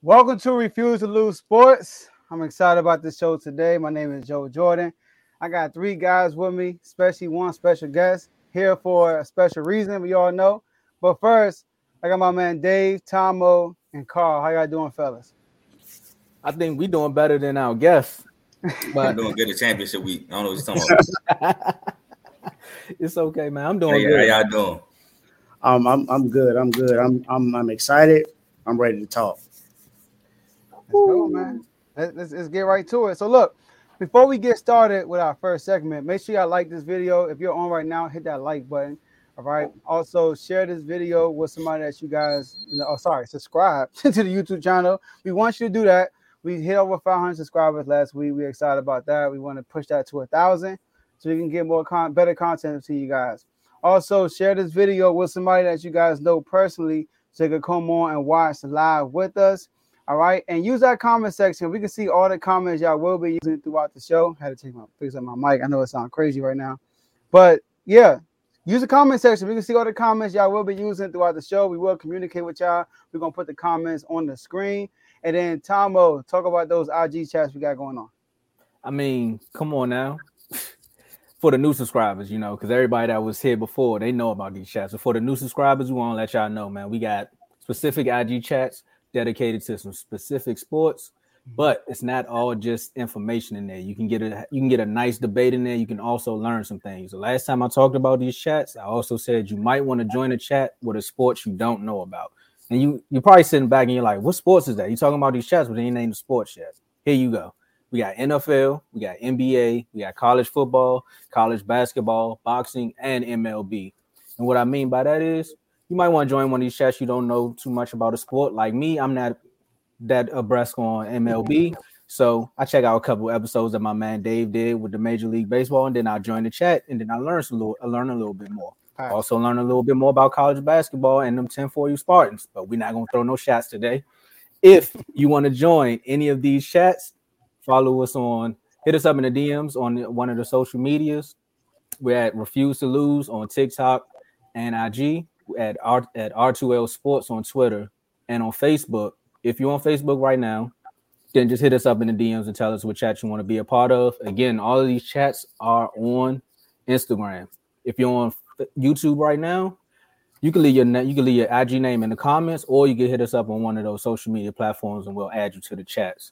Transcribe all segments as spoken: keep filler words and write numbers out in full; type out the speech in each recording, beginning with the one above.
Welcome to Refuse to Lose Sports. I'm excited about this show today. My name is Joe Jordan. I got three guys with me, especially one special guest here for a special reason, we all know. But first, I got my man Dave, Tomo, and Carl. How y'all doing, fellas? I think we doing better than our guests. But I'm doing good at championship week. I don't know what you're talking about. It's okay, man. I'm doing hey, good. How y'all doing? Um, I'm I'm good. I'm good. I'm I'm I'm excited. I'm ready to talk. Let's go, man. Let's, let's, let's get right to it. So look, before we get started with our first segment, make sure y'all like this video. If you're on right now, hit that like button. All right. Also, share this video with somebody that you guys, oh, sorry, subscribe to the YouTube channel. We want you to do that. We hit over five hundred subscribers last week. We're excited about that. We want to push that to a thousand so we can get more con- better content to you guys. Also, share this video with somebody that you guys know personally so they can come on and watch live with us. All right. And use that comment section. We can see all the comments y'all will be using throughout the show. I had to take my fix up my mic. I know it sounds crazy right now. But yeah, use the comment section. We can see all the comments y'all will be using throughout the show. We will communicate with y'all. We're going to put the comments on the screen. And then, Tomo, talk about those I G chats we got going on. I mean, come on now. For the new subscribers, you know, because everybody that was here before, they know about these chats. So for the new subscribers, we want to let y'all know, man, we got specific I G chats dedicated to some specific sports, but it's not all just information in there. You can get a you can get a nice debate in there. You can also learn some things. The last time I talked about these chats, I also said you might want to join a chat with a sport you don't know about. And you you're probably sitting back and you're like, what sports is that? You're talking about these chats, but they ain't named the sports yet. Here you go. We got N F L, we got N B A, we got college football, college basketball, boxing, and M L B. And what I mean by that is you might want to join one of these chats you don't know too much about a sport. Like me, I'm not that abreast on M L B. So I check out a couple episodes that my man Dave did with the Major League Baseball, and then I join the chat, and then I learn a little, I learn a little bit more. Right. Also learn a little bit more about college basketball and them ten four U Spartans. But we're not going to throw no shots today. If you want to join any of these chats, follow us on, hit us up in the D Ms on one of the social medias. We're at Refuse to Lose on TikTok and I G, at R, at R two L Sports on Twitter and on Facebook. If you're on Facebook right now, then just hit us up in the D Ms and tell us what chat you want to be a part of. Again, all of these chats are on Instagram. If you're on YouTube right now, you can leave your you can leave your I G name in the comments, or you can hit us up on one of those social media platforms and we'll add you to the chats.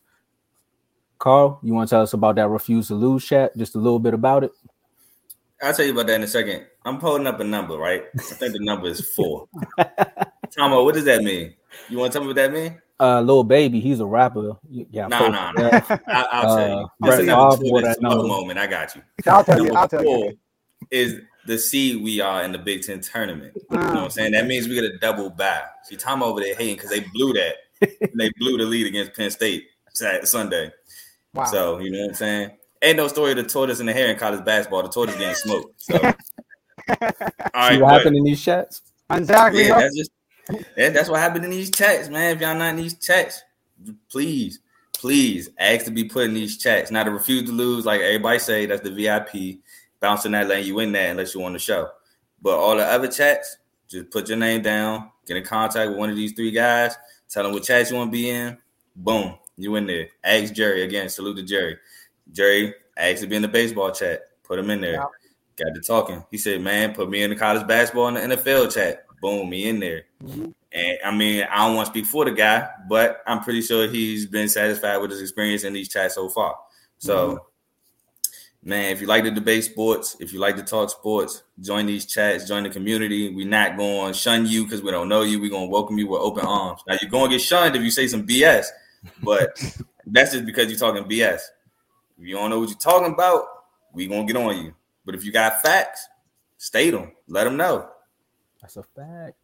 Carl, you want to tell us about that Refuse to Lose chat? Just a little bit about it. I'll tell you about that in a second. I'm pulling up a number, right? I think the number is four. Tomo, what does that mean? You want to tell me what that means? Uh, Lil Baby, he's a rapper. Yeah, no, no, no. I'll tell you. This is number two. This moment. I got you. I'll tell number you. I'll tell four you. is the seed we are in the Big Ten tournament. You know what I'm saying? That means we get a double bye. See, Tomo over there hating because they blew that. They blew the lead against Penn State Sunday. Wow. So, you know what I'm saying? Ain't no story of the tortoise and the hare in college basketball. The tortoise getting smoked. So, all right. See what happened in these chats? Exactly. Yeah, that's just yeah, that's what happened in these chats, man. If y'all not in these chats, please, please ask to be put in these chats. Not to refuse to lose, like everybody say, that's the V I P. Bouncing that lane, you in there unless you want to show. But all the other chats, just put your name down, get in contact with one of these three guys, tell them what chats you want to be in. Boom. You in there. Ask Jerry again. Salute to Jerry. Jerry asked to be in the baseball chat. Put him in there. Yeah. Got to talking. He said, man, put me in the college basketball and the N F L chat. Boom, me in there. Mm-hmm. And I mean, I don't want to speak for the guy, but I'm pretty sure he's been satisfied with his experience in these chats so far. So, mm-hmm. man, if you like to debate sports, if you like to talk sports, join these chats, join the community. We're not going to shun you because we don't know you. We're going to welcome you with open arms. Now, you're going to get shunned if you say some B S. But that's just because you're talking B S. If you don't know what you're talking about, we gonna get on you. But if you got facts, state them. Let them know. That's a fact.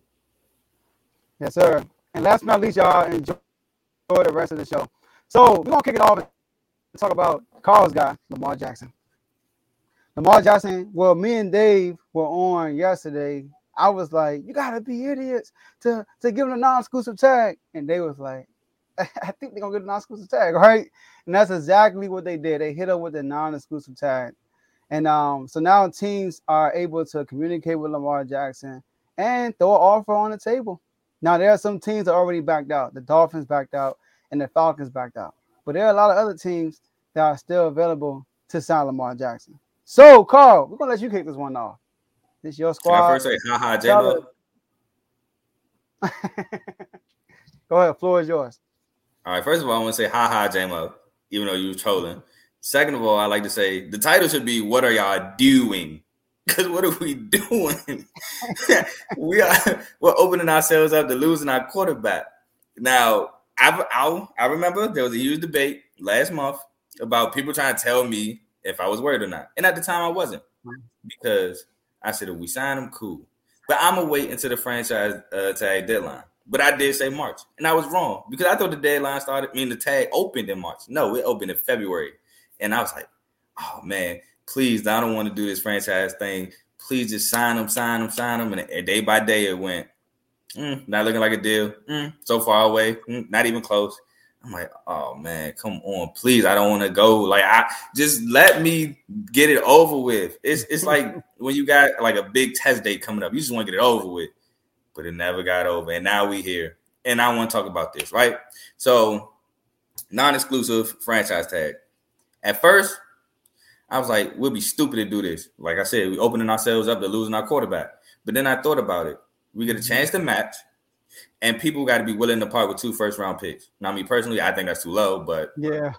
Yes, sir. And last but not least, y'all enjoy the rest of the show. So we're gonna kick it off and talk about Carl's guy, Lamar Jackson. Lamar Jackson. Well, me and Dave were on yesterday. I was like, "You gotta be idiots to to give him a non-exclusive tag," and they was like, I think they're going to get a non-exclusive tag, right? And that's exactly what they did. They hit up with the non-exclusive tag. And um, so now teams are able to communicate with Lamar Jackson and throw an offer on the table. Now, there are some teams that already backed out. The Dolphins backed out. and the Falcons backed out. But there are a lot of other teams that are still available to sign Lamar Jackson. So, Carl, we're gonna let you kick this one off. This is your squad. Can I first say ha ha J-Mo? Go ahead, floor is yours. All right, first of all, I want to say ha ha J-Mo, even though you were trolling. Second of all, I like to say the title should be "What are y'all doing?" Because what are we doing? we are we're opening ourselves up to losing our quarterback. Now, I, I I remember there was a huge debate last month about people trying to tell me if I was worried or not, and at the time I wasn't, because I said if we sign him, cool. But I'm gonna wait until the franchise uh, tag deadline. But I did say March, and I was wrong because I thought the deadline started. I mean, the tag opened in March. No, it opened in February, and I was like, "Oh man, please! I don't want to do this franchise thing. Please just sign them, sign them, sign them." And, and day by day, it went. Mm, not looking like a deal. Mm, so far away. Mm, not even close. I'm like, "Oh man, come on, please! I don't want to go. Like, I just let me get it over with." It's it's like when you got like a big test date coming up, you just want to get it over with. But it never got over, and now we here. And I want to talk about this, right? So, non-exclusive franchise tag. At first, I was like, we'll be stupid to do this. Like I said, we opening ourselves up to losing our quarterback. But then I thought about it. We get a chance to match, and people got to be willing to part with two first-round picks. Now, me personally, I think that's too low, but yeah.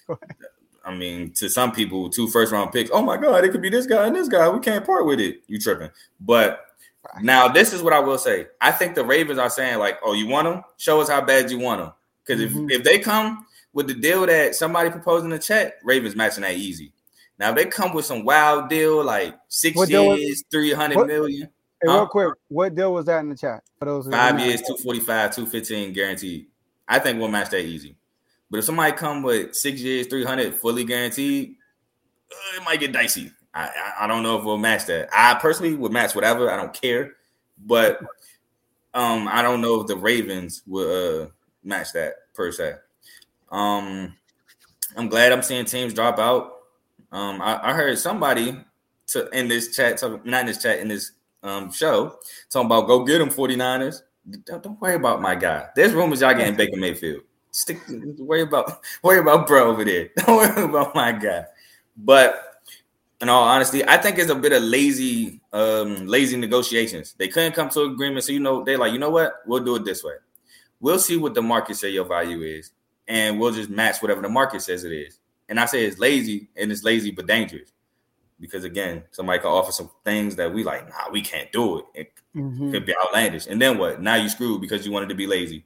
I mean, to some people, two first-round picks, oh, my God, it could be this guy and this guy. We can't part with it. You tripping. But now, this is what I will say. I think the Ravens are saying, like, oh, you want them? Show us how bad you want them. Because mm-hmm. if, if they come with the deal that somebody proposed in the chat, Ravens matching that easy. Now, if they come with some wild deal, like six what years, three hundred what, million. Hey, huh? Real quick, what deal was that in the chat? For those Five years, two forty-five, two fifteen guaranteed. I think we'll match that easy. But if somebody come with six years, three hundred fully guaranteed, uh, it might get dicey. I, I I don't know if we'll match that. I personally would match whatever. I don't care. But um, I don't know if the Ravens will uh, match that per se. Um, I'm glad I'm seeing teams drop out. Um, I, I heard somebody to, in this chat, talk, not in this chat, in this um, show, talking about go get them 49ers. Don't, don't worry about my guy. There's rumors y'all getting Baker Mayfield. Stick, worry about worry about bro over there. Don't worry about my guy. But in all honesty, I think it's a bit of lazy, um, lazy negotiations. They couldn't come to an agreement, so you know they're like, you know what? We'll do it this way. We'll see what the market say your value is, and we'll just match whatever the market says it is. And I say it's lazy, and it's lazy but dangerous because again, somebody can offer some things that we like. Nah, we can't do it. It mm-hmm. could be outlandish. And then what? Now you screwed because you wanted to be lazy.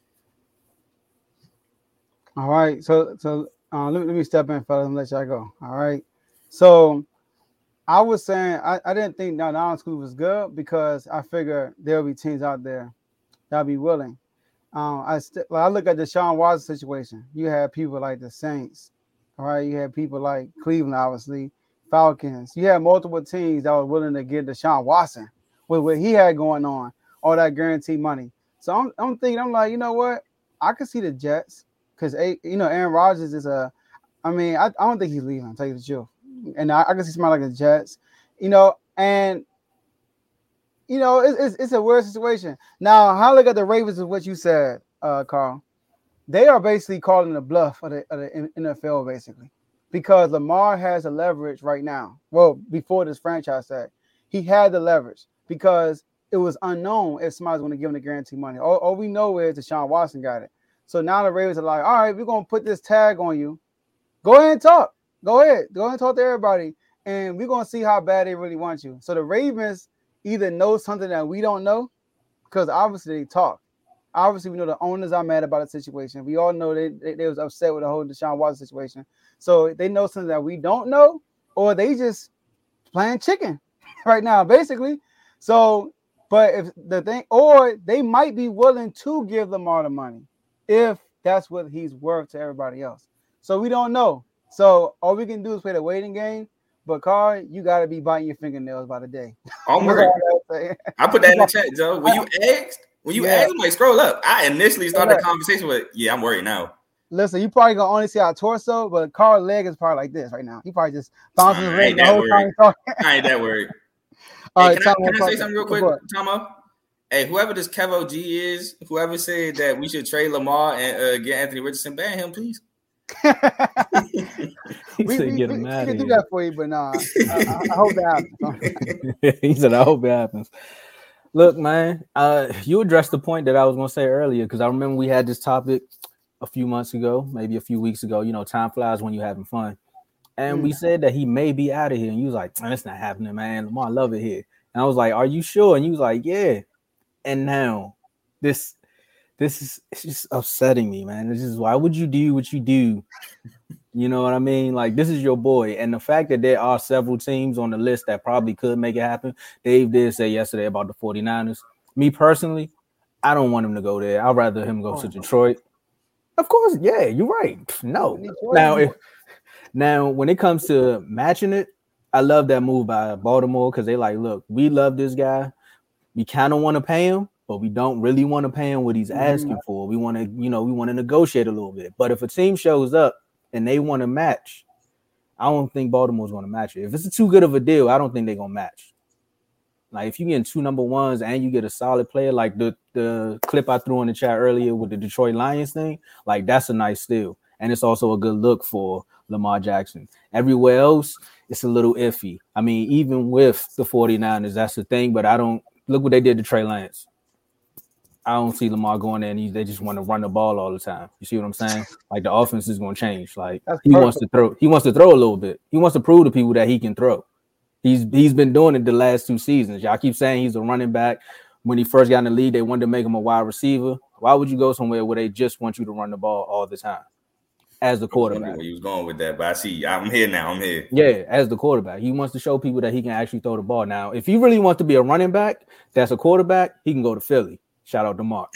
All right, so so uh, let, me, let me step in, fellas, and let y'all go. All right. So I was saying I, I didn't think no non-exclusive was good because I figure there'll be teams out there that'll be willing. Um, I st- like I look at the Deshaun Watson situation. You had people like the Saints, all right. You had people like Cleveland, obviously, Falcons. You had multiple teams that were willing to give Deshaun Watson with what he had going on, all that guaranteed money. So I'm I'm thinking I'm like, you know what? I could see the Jets because you know Aaron Rodgers is a. I mean, I, I don't think he's leaving. I'll tell you the truth. And I, I can see somebody like the Jets, you know, and, you know, it's, it's, it's a weird situation. Now, how I look at the Ravens is what you said, uh, Carl. They are basically calling the bluff of the, of the N F L, basically, because Lamar has the leverage right now. Well, before this franchise tag, he had the leverage because it was unknown if somebody's going to give him the guaranteed money. All, all we know is Deshaun Watson got it. So now the Ravens are like, all right, we're going to put this tag on you. Go ahead and talk. Go ahead. Go ahead and talk to everybody. And we're going to see how bad they really want you. So the Ravens either know something that we don't know because obviously they talk. Obviously, we know the owners are mad about the situation. We all know they, they, they was upset with the whole Deshaun Watson situation. So they know something that we don't know, or they just playing chicken right now, basically. So, but if the thing, or they might be willing to give Lamar the money if that's what he's worth to everybody else. So we don't know. So all we can do is play the waiting game. But Carl, you got to be biting your fingernails by the day. I'm worried. I put that in the chat, Joe. When you asked, when you yeah. asked, I'm like, scroll up. I initially started yeah. the conversation with, yeah, I'm worried now. Listen, you probably gonna only see our torso, but Carl's leg is probably like this right now. He probably just bouncing his leg the whole time. I ain't that worried. All hey, right, can, I, can I say something real quick, Tomo? Hey, whoever this Kev O G is, whoever said that we should trade Lamar and uh, get Anthony Richardson, ban him, please. we we, we, get we, him we out can of do here. that for you, but nah, I, I, I hope that happens. He said, I hope it happens. Look, man, uh, you addressed the point that I was going to say earlier because I remember we had this topic a few months ago, maybe a few weeks ago. You know, time flies when you're having fun. And mm. we said that he may be out of here. And you was like, man, it's not happening, man. Lamar, I love it here. And I was like, are you sure? And you was like, yeah. And now this this is it's just upsetting me, man. This is why would you do what you do? You know what I mean? Like, this is your boy. And the fact that there are several teams on the list that probably could make it happen. Dave did say yesterday about the 49ers. Me personally, I don't want him to go there. I'd rather him go oh, to Detroit. Of course, yeah, you're right. No. Now, if now when it comes to matching it, I love that move by Baltimore because they like, look, we love this guy. We kind of want to pay him, but we don't really want to pay him what he's asking mm-hmm. for. We want to, you know, we want to negotiate a little bit. But if a team shows up and they want to match, I don't think Baltimore's going to match it. If it's too good of a deal, I don't think they're going to match. Like, if you get two number ones and you get a solid player, like the, the clip I threw in the chat earlier with the Detroit Lions thing, like, that's a nice steal. And it's also a good look for Lamar Jackson. Everywhere else, it's a little iffy. I mean, even with the 49ers, that's the thing, but I don't – look what they did to Trey Lance. I don't see Lamar going there and he, they just want to run the ball all the time. You see what I'm saying? Like, the offense is going to change. Like, That's he perfect. wants to throw. He wants to throw a little bit. He wants to prove to people that he can throw. He's he's been doing it the last two seasons. Y'all keep saying he's a running back. When he first got in the league, they wanted to make him a wide receiver. Why would you go somewhere where they just want you to run the ball all the time as the quarterback? Where he was going with that, but I see. I'm here now. I'm here. Yeah, as the quarterback, he wants to show people that he can actually throw the ball. Now, if he really wants to be a running back, that's a quarterback. He can go to Philly. Shout out to Mark.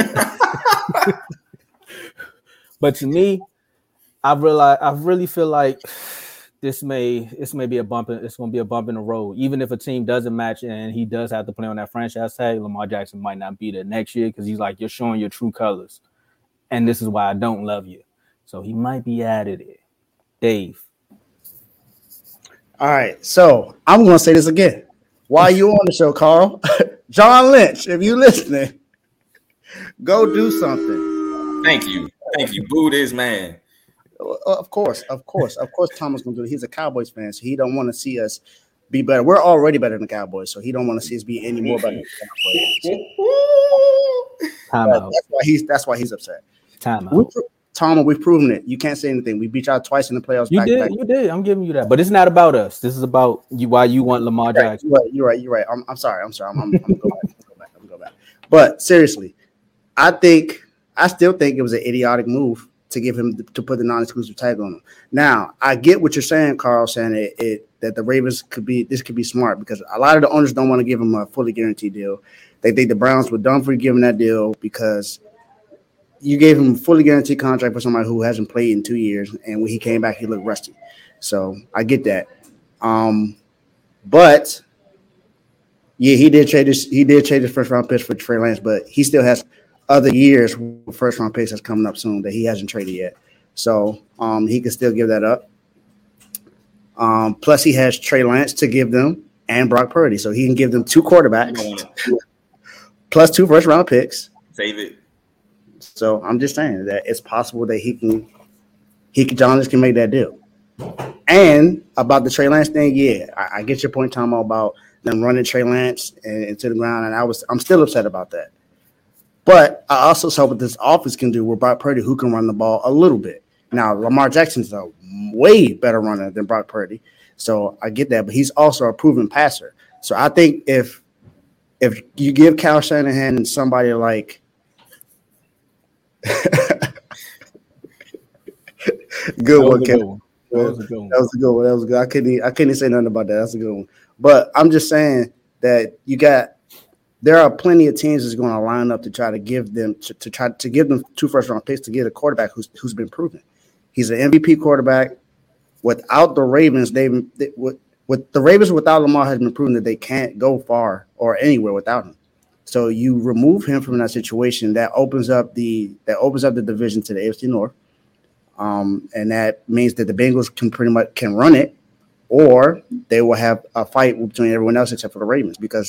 But to me, I realize I really feel like this may this may be a bump. In, it's going to be a bump in the road. Even if a team doesn't match and he does have to play on that franchise tag, Lamar Jackson might not be there next year because he's like, you're showing your true colors, and this is why I don't love you. So he might be out of there. Dave. All right, so I'm going to say this again. While you on the show, Carl, John Lynch, if you listening, go do something. Thank you. Thank you. Boo this man. Of course, of course, of course Tom is going to do it. He's a Cowboys fan, so he don't want to see us be better. We're already better than the Cowboys, so he don't want to see us be any more better than the Cowboys. Time out. That's why he's that's why he's upset. Time out. We, Tom, we've proven it. You can't say anything. We beat y'all twice in the playoffs. You back did, back. you did. I'm giving you that, but it's not about us. This is about you. Why you want Lamar Jackson? You're right. You're right. You're right. I'm, I'm sorry. I'm sorry. I'm, I'm, I'm gonna go back. I'm gonna go back. I'm gonna go back. But seriously, I think I still think it was an idiotic move to give him to put the non-exclusive tag on him. Now, I get what you're saying, Carl, saying it, it that the Ravens could be this could be smart because a lot of the owners don't want to give him a fully guaranteed deal. They think the Browns were dumb for giving that deal because you gave him a fully guaranteed contract for somebody who hasn't played in two years, and when he came back, he looked rusty. So I get that. Um, but yeah, he did trade his he did trade his first round picks for Trey Lance, but he still has other years with first round picks that's coming up soon that he hasn't traded yet. So um, he can still give that up. Um, plus, he has Trey Lance to give them and Brock Purdy, so he can give them two quarterbacks plus two first round picks. Save it. So I'm just saying that it's possible that he can, he can, John Lynch can make that deal. And about the Trey Lance thing, yeah, I, I get your point, Tom, about them running Trey Lance and, into the ground, and I was, I'm still upset about that. But I also saw what this offense can do with Brock Purdy, who can run the ball a little bit. Now, Lamar Jackson's a way better runner than Brock Purdy, so I get that. But he's also a proven passer. So I think if if you give Kyle Shanahan and somebody like good one, Kevin. That was a good one. That was a good one. That was good. I couldn't. I couldn't say nothing about that. That's a good one. But I'm just saying that you got. There are plenty of teams that's going to line up to try to give them to, to try to give them two first round picks to get a quarterback who's who's been proven. He's an M V P quarterback. Without the Ravens, they, they with, with the Ravens without Lamar has been proven that they can't go far or anywhere without him. So you remove him from that situation, that opens up the that opens up the division to the A F C North, um, and that means that the Bengals can pretty much can run it, or they will have a fight between everyone else except for the Ravens. Because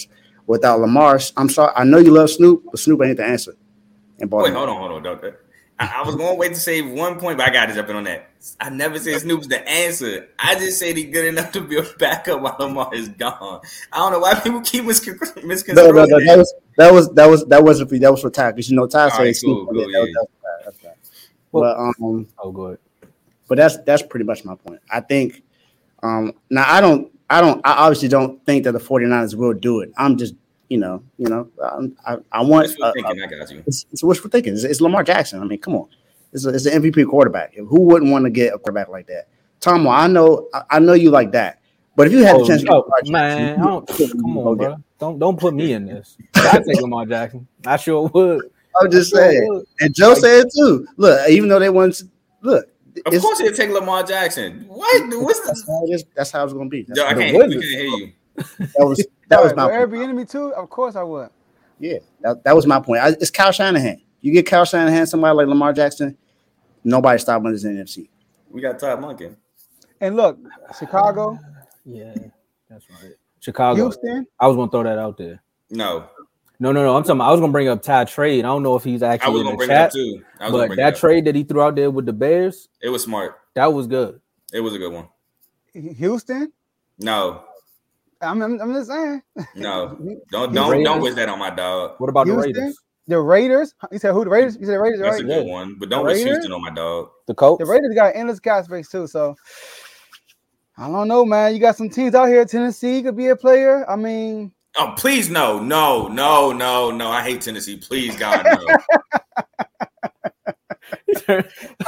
without Lamar. I'm sorry. I know you love Snoop, but Snoop ain't the answer. Wait, hold on, hold on, doctor. I, I was going to wait to say one point, but I got to jump in on that. I never said Snoop's the answer. I just said he's good enough to be a backup while Lamar is gone. I don't know why people keep misconstruing. No, no, no, that was that was that was that wasn't for that was for Ty, because you know Ty said right, Snoop. cool, cool, that, yeah. that, that's right. But um, oh, good. But that's that's pretty much my point. I think um, now I don't I don't I obviously don't think that the 49ers will do it. I'm just you know you know I I want wishful uh, thinking. I got you. It's, it's wishful thinking. It's, it's Lamar Jackson. I mean, come on, it's a, it's an M V P quarterback. Who wouldn't want to get a quarterback like that? Tom, I know I, I know you like that, but if you had oh, the chance, oh, to get man, Jackson, I don't, come on, bro. Don't don't put me in this. I take Lamar Jackson. I sure would. I'm just I sure saying, would. and Joe like, said it too. Look, even though they want look. Of course, he'd take Lamar Jackson. What? What's that's, how it is, that's how it's going to be. Yo, I can't, we can't hear you. That was that was my every enemy too. Of course, I would. Yeah, that, that was my point. I, it's Kyle Shanahan. You get Kyle Shanahan, somebody like Lamar Jackson, nobody stopping us in the N F C. We got Todd Monken. And look, Chicago. Yeah, that's right. Chicago. Houston. I was going to throw that out there. No. No, no, no. I'm talking. I was gonna bring up Ty trade. I don't know if he's actually I was in gonna the bring chat, it up too. I was but that trade that he threw out there with the Bears, it was smart. That was good. It was a good one. Houston? No. I'm, I'm, I'm just saying. No. Don't don't Raiders? Don't wish that on my dog. What about Houston? the Raiders? The Raiders? You said who? The Raiders? You said the Raiders, That's right? a good yeah. one, but don't wish Houston on my dog. The Colts? The Raiders got endless cap space too, so I don't know, man. You got some teams out here. Tennessee could be a player. I mean. Oh, please, no, no, no, no, no. I hate Tennessee. Please, God, no.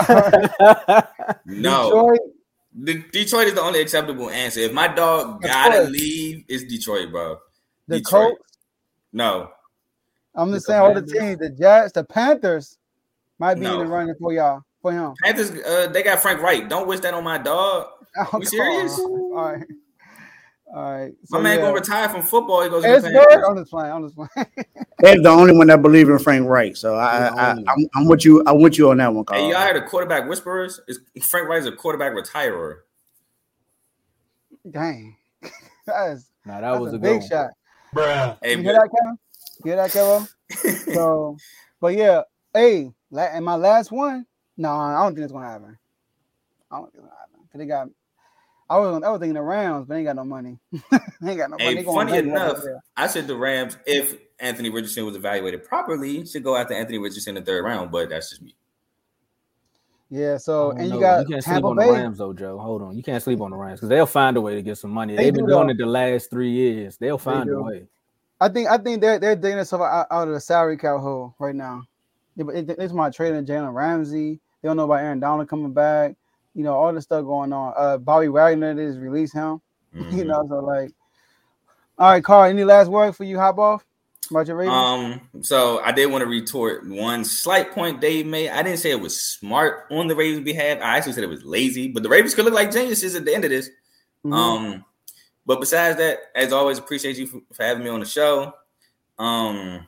no. Detroit. The, Detroit is the only acceptable answer. If my dog gotta leave, it's Detroit, bro. The Detroit. Colts? No. I'm just the saying Commanders? All the teams. The Jets, the Panthers might be no. in the running for y'all, for him. Panthers, uh, they got Frank Wright. Don't wish that on my dog. Oh, you serious? All right. All right. So, my man yeah. gonna retire from football. He goes. It's good. I'm just playing. I'm just playing. They're the only one that believe in Frank Wright. So I, I, I I'm, I'm with you. I'm with you on that one, Carl. Hey, y'all heard the quarterback whisperers? Is Frank Wright is a quarterback retirer? Dang, that is. Nah, that was a, a big one. shot, bruh. Hey, you hear that, Kevin? You hear that, Kevin? So, but yeah, hey, and my last one. No, I don't think it's gonna happen. I don't think it's gonna happen. Cause they got. I was I was thinking the Rams, but they ain't got no money. they ain't got no hey, money. Funny enough, I said the Rams, if Anthony Richardson was evaluated properly, should go after Anthony Richardson in the third round, but that's just me. Yeah, so and know. you got you can't Tampa sleep on Bay. the Rams though, Joe. Hold on, you can't sleep on the Rams because they'll find a way to get some money. They They've been do, doing though. it the last three years. They'll find they a way. I think I think they're they're digging themselves out, out of the salary cap hole right now. It's my trading Jalen Ramsey. They don't know about Aaron Donald coming back. You know, all this stuff going on. Uh, Bobby Wagner just released him. Mm-hmm. You know, so like, all right, Carl. Any last word for you? Hop off about your Ravens. Um, so I did want to retort one slight point Dave made. I didn't say it was smart on the Ravens' behalf. I actually said it was lazy. But the Ravens could look like geniuses at the end of this. Mm-hmm. Um, but besides that, as always, appreciate you for, for having me on the show. Um.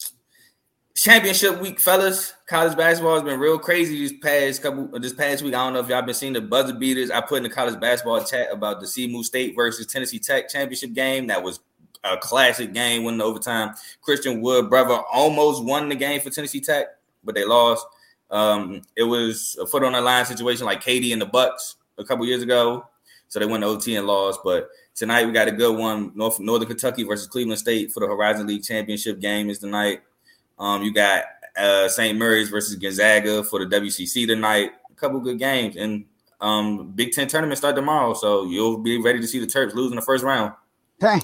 Championship week, fellas. College basketball has been real crazy this past couple this past week. I don't know if y'all been seeing the buzzer beaters. I put in the college basketball chat about the S E M U State versus Tennessee Tech championship game. That was a classic game, winning overtime. Christian Wood, brother, almost won the game for Tennessee Tech, but they lost. Um, it was a foot on the line situation like Katie and the Bucks a couple years ago. So they went to O T and lost. But tonight we got a good one. North, Northern Kentucky versus Cleveland State for the Horizon League championship game is tonight. Um, you got uh, Saint Mary's versus Gonzaga for the W C C tonight. A couple good games. And um, Big Ten tournament start tomorrow, so you'll be ready to see the Terps lose in the first round. Dang.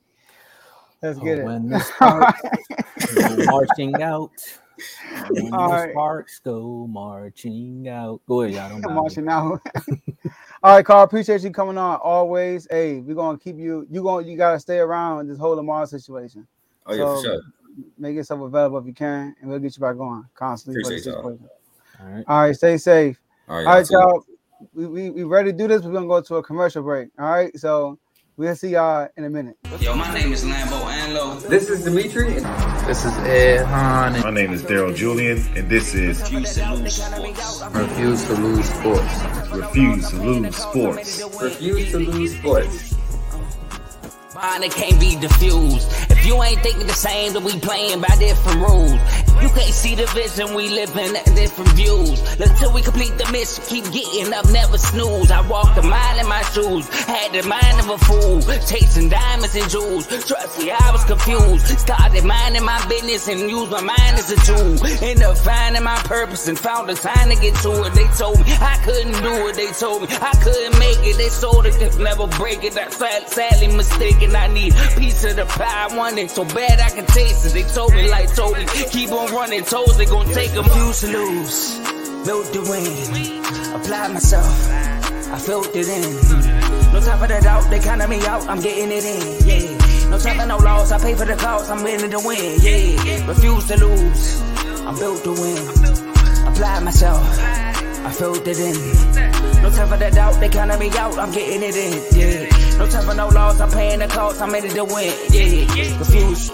Let's get oh, it. When the Sparks go marching out. When All the right. Sparks go marching out. Go ahead, y'all. Don't marching out. All right, Carl. Appreciate you coming on always. Hey, we're gonna keep you. You going you gotta stay around this whole Lamar situation. Oh yeah, so, for sure. Make yourself available if you can, and we'll get you back on constantly. Appreciate y'all. All right. All right. Stay safe. All right, All right, y'all. We, we we ready to do this. We're gonna go to a commercial break. All right. So we'll see y'all in a minute. Yo, my name is Lambo Anlo. This is Dimitri. This is Ed Hahn. My name is Daryl Julian, and this is Refuse to Lose Sports. Refuse to Lose Sports. Refuse to Lose Sports. Refuse to Lose Sports. Mine, it can't be diffused. If If you ain't thinking the same, then we playing by different rules. You can't see the vision, we living at different views. Until we complete the mission, keep getting up, never snooze. I walked a mile in my shoes, had the mind of a fool, chasing diamonds and jewels. Trust me, I was confused. Started minding my business and used my mind as a tool. Ended up finding my purpose and found the time to get to it. They told me I couldn't do it. They told me I couldn't make it. They sold it, could never break it. That's sad, sadly mistaken. I need a piece of the pie. I want it so bad I can taste it. They told me like told me keep on running toes. They gon' take them. Refuse to lose. Built the win. Apply myself. I felt it in. No time for the doubt. They counted me out. I'm getting it in. Yeah. No time for no loss. I pay for the cost. I'm winning the win. Yeah. Refuse to lose. I'm built to win. Apply myself. I felt it in. No time for the doubt. They counted me out. I'm getting it in. Yeah. No time for no loss. I'm paying the cost. I'm in it to win. Yeah. Refuse.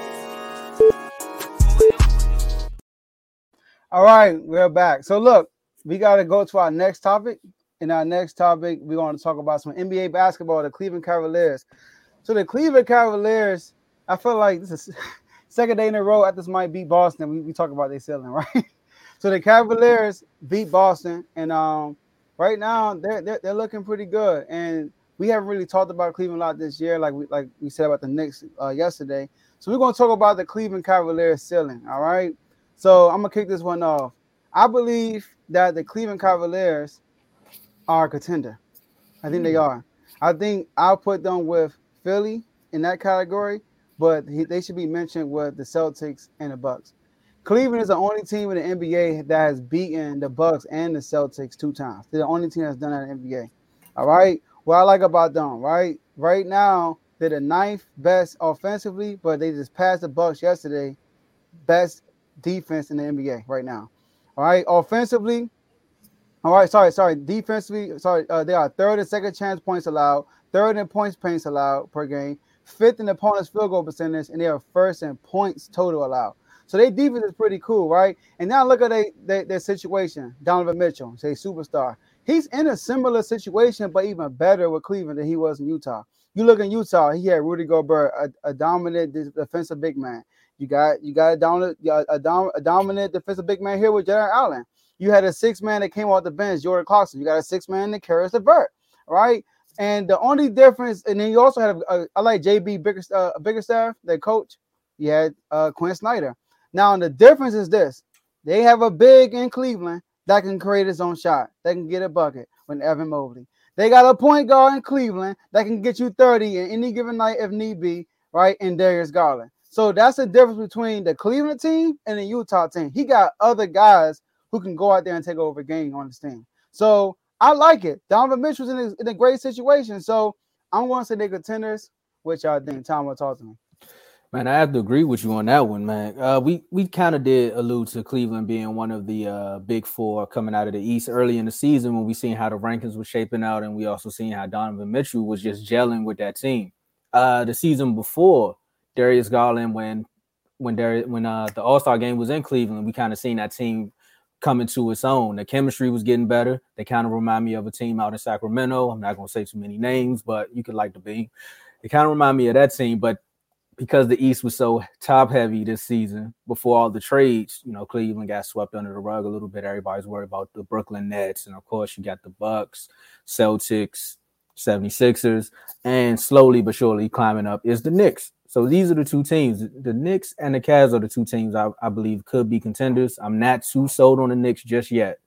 All right, we're back. So look, we got to go to our next topic. In our next topic, we're going to talk about some N B A basketball, the Cleveland Cavaliers. So the Cleveland Cavaliers, I feel like this is second day in a row after this might beat Boston. We, we talk about their ceiling, right? So the Cavaliers beat Boston, and um, right now they're, they're they're looking pretty good. And we haven't really talked about Cleveland a lot this year, like we like we said about the Knicks uh, yesterday. So we're going to talk about the Cleveland Cavaliers ceiling. All right. So I'm gonna kick this one off. I believe that the Cleveland Cavaliers are a contender. I think they are. I think I'll put them with Philly in that category, but he, they should be mentioned with the Celtics and the Bucks. Cleveland is the only team in the N B A that has beaten the Bucks and the Celtics two times. They're the only team that's done that in the N B A. All right. What I like about them, right? Right now, they're the ninth best offensively, but they just passed the Bucks yesterday. Best defense in the N B A right now. All right, offensively. All right, sorry, sorry. Defensively, sorry. Uh, they are third in second chance points allowed, third in points paints allowed per game, fifth in opponent's field goal percentage, and they are first in points total allowed. So their defense is pretty cool, right? And now look at they, they, their situation. Donovan Mitchell, say superstar. He's in a similar situation, but even better with Cleveland than he was in Utah. You look in Utah, he had Rudy Gobert, a, a dominant defensive big man. You got you got a dominant a, dom, a dominant defensive big man here with Jarrett Allen. You had a six man that came off the bench, Jordan Clarkson. You got a six man that carries the vert, right? And the only difference, and then you also had a, a, I like J B Bickerstaff, uh, Bickerstaff, their coach. You had uh, Quinn Snyder. Now the difference is this: they have a big in Cleveland that can create his own shot, that can get a bucket with Evan Mobley. They got a point guard in Cleveland that can get you thirty in any given night if need be, right? And Darius Garland. So that's the difference between the Cleveland team and the Utah team. He got other guys who can go out there and take over a game on his team. So I like it. Donovan Mitchell's in a, in a great situation. So I'm going to say they're contenders, which I think Tom will talk to me. Man, I have to agree with you on that one, man. Uh, we we kind of did allude to Cleveland being one of the uh, big four coming out of the East early in the season when we seen how the rankings were shaping out, and we also seen how Donovan Mitchell was just gelling with that team. Uh, the season before, Darius Garland, when when Darius, when uh, the All-Star game was in Cleveland, we kind of seen that team coming to its own. The chemistry was getting better. They kind of remind me of a team out in Sacramento. I'm not going to say too many names, but you could like the beam. They kind of remind me of that team, but because the East was so top-heavy this season, before all the trades, you know, Cleveland got swept under the rug a little bit. Everybody's worried about the Brooklyn Nets, and of course, you got the Bucks, Celtics, seventy-sixers, and slowly but surely climbing up is the Knicks. So these are the two teams. The Knicks and the Cavs are the two teams I, I believe could be contenders. I'm not too sold on the Knicks just yet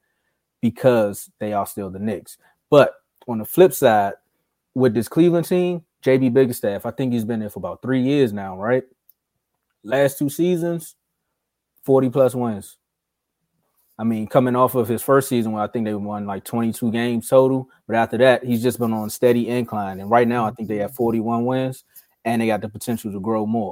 because they are still the Knicks. But on the flip side, with this Cleveland team, J B Bickerstaff, I think he's been there for about three years now, right? Last two seasons, forty plus wins. I mean, coming off of his first season where I think they won like twenty-two games total. But after that, he's just been on a steady incline. And right now, I think they have forty-one wins. And they got the potential to grow more.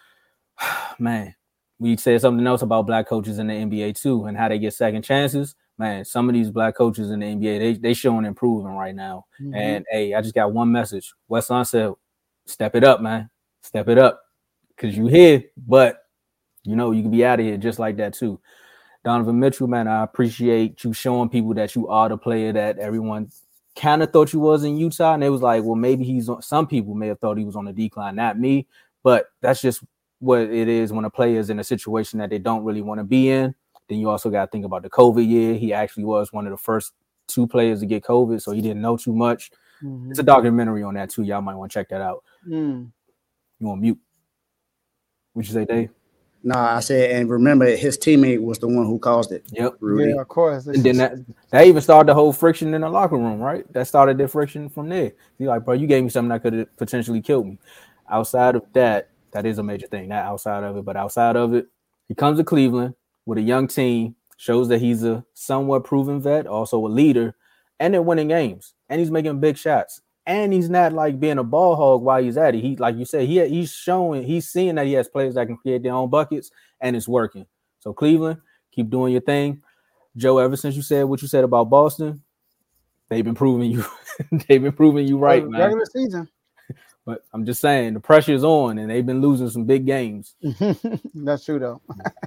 Man, we said something else about black coaches in the N B A too and how they get second chances. Man, some of these black coaches in the N B A, they they showing improving right now. Mm-hmm. And, hey, I just got one message. Wes Unseld, step it up, man. Step it up because you here, but, you know, you can be out of here just like that too. Donovan Mitchell, man, I appreciate you showing people that you are the player that everyone – kind of thought you was in Utah, and it was like, well, maybe he's on. Some people may have thought he was on the decline, not me, But that's just what it is when a player is in a situation that they don't really want to be in. Then you also got to think about the COVID year. He actually was one of the first two players to get COVID, so he didn't know too much. Mm-hmm. It's a documentary on that too. Y'all might want to check that out. Mm. You on mute? What'd you say, Dave? No, I said, and remember, his teammate was the one who caused it. Yep. Rudy. Yeah, of course. And then that, that even started the whole friction in the locker room, right? That started the friction from there. He's like, bro, you gave me something that could have potentially killed me. Outside of that, that is a major thing. Not outside of it, but outside of it, he comes to Cleveland with a young team, shows that he's a somewhat proven vet, also a leader, and they're winning games. And he's making big shots. And he's not like being a ball hog while he's at it. He, like you said, he he's showing, he's seeing that he has players that can create their own buckets, and it's working. So Cleveland, keep doing your thing. Joe, ever since you said what you said about Boston, they've been proving you, they've been proving you right, man. Regular season. But I'm just saying the pressure is on, and they've been losing some big games. That's true, though.